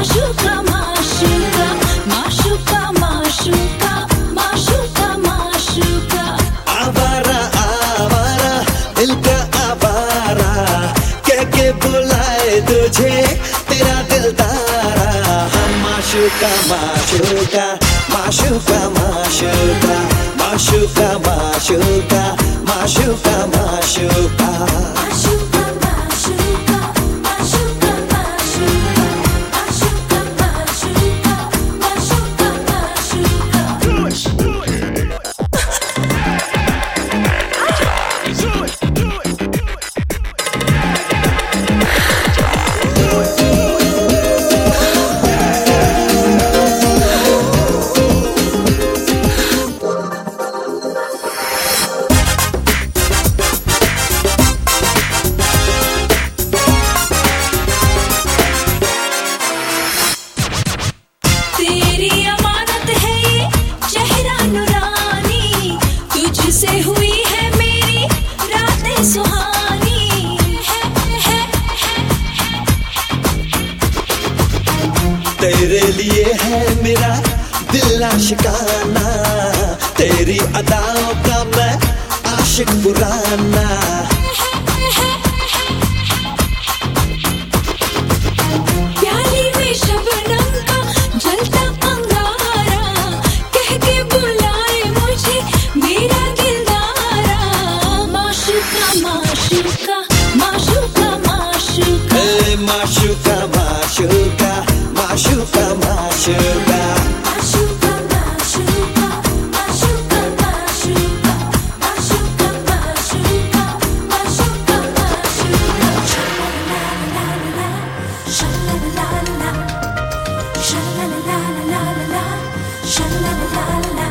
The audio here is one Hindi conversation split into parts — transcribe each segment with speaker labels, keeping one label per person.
Speaker 1: माशूका माशूका माशूका माशूका माशूका माशूका
Speaker 2: आवारा आवारा दिल का आवारा कह के बुलाए तुझे तेरा दिलदारा हम माशूका माशूका माशूका माशूका माशूका माशूका माशूका माशूका
Speaker 1: माशूका माशूका माशूका माशूका माशूका माशूका तेरी अमानत है ये चेहरा नुरानी तुझसे हुई है मेरी रातें सुहानी
Speaker 2: तेरे लिए है मेरा दिल आशिकाना तेरी अदाओं का मैं आशिक पुराना
Speaker 1: प्याली में शबनम का जलता अंगारा कह के बुलाए मुझे मेरा दिलदारा माशूका माशूका माशूका माशूका
Speaker 2: ए माशूका माशूका माशूका माशूका
Speaker 1: माशूका माशूका माशूका माशूका माशूका माशूका माशूका माशूका शल्ला शल्ला शल्ला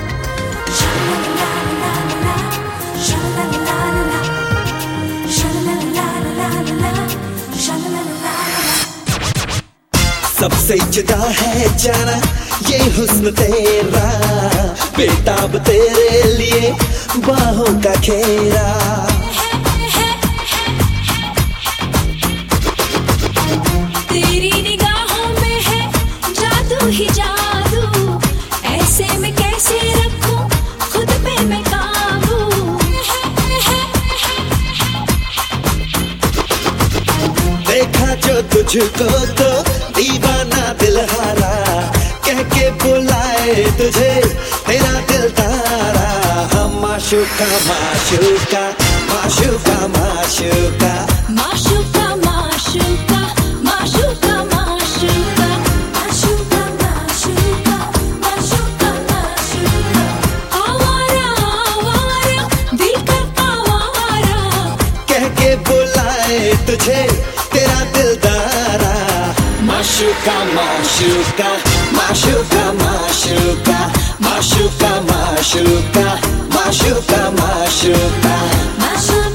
Speaker 2: सबसे जुदा है जाना ये हुस्न तेरा बेताब तेरे लिए बाहों का घेरा
Speaker 1: तेरी निगाहों में है जादू ही जादू ऐसे में कैसे रखूं खुद पे मैं काबू
Speaker 2: देखा जो तुझको तो दीवाना दिल हारा कह के बुलाए तुझे तेरा दिलदारा हम माशूका माशूका माशूका माशूका
Speaker 1: माशूका माशूका माशूका माशूका माशूका माशूका माशूका माशूका आवारा आवारा दिल का आवारा
Speaker 2: कह के बुलाए तुझे तेरा दिलदारा माशूका माशूका माशूका माशूका माशूका माशूका माशूका माशूका
Speaker 1: माशूका